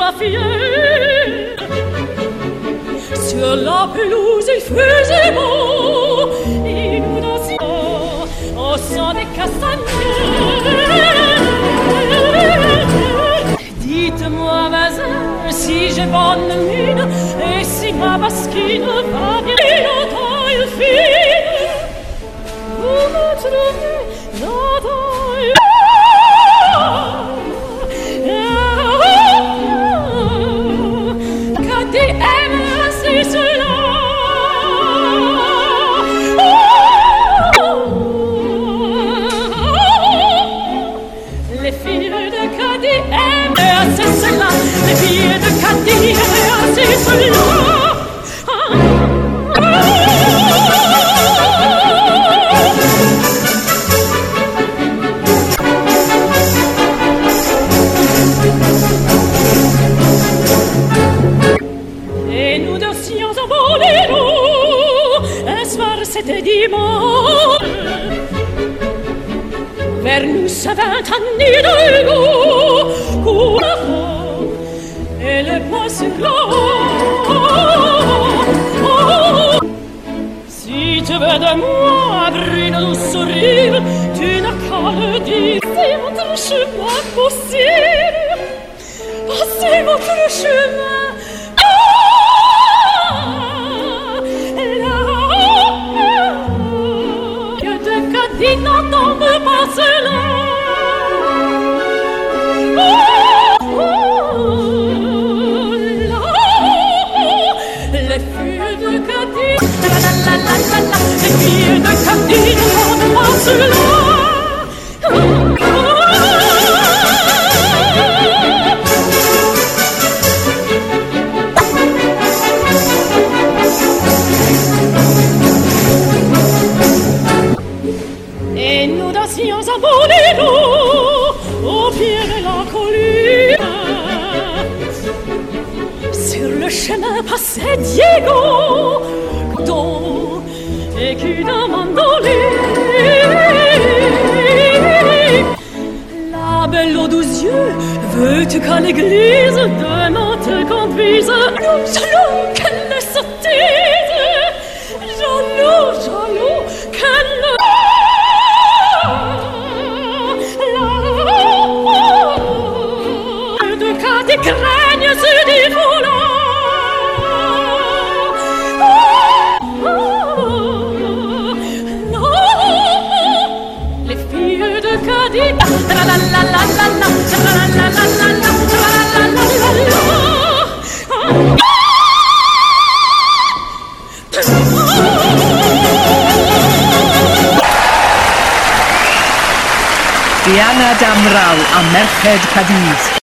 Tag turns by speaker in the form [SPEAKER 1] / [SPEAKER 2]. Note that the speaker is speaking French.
[SPEAKER 1] la fière. Sur la pelouse il faisait beau, et nous dansions au son des castagnettes. Dites-moi, voisin, si j'ai bonne mine, et si ma basquine va bien en taille fine. Vous me trouvez la taille. KDM, c'est cela. Les filles de KDM, c'est cela. Les filles de KDM, c'est cela. Et nous dansions en boléro. Un soir c'était dimanche. Vers nous ça vint un hidalgo. Cours la femme et le poisson gros. Si tu veux de moi brune ou sourire, tu n'as qu'à le dire. C'est votre chemin possible. Oh, c'est votre chemin. Non, non, ne pas cela. Les filles de Cadiz, les filles de Cadiz, ne pas cela. Et nous dansions en boléro au pied de la colline. Sur le chemin passait Diego, et qui mandoline. La belle aux 12 yeux veut-tu qu'à l'église demain te conduise? Jaloux, quelle sottise! Jaloux, jaloux, quelle... Des crânes se déroulant. Les filles de Cadiz.
[SPEAKER 2] Diana Damrau a Merched Cadiz.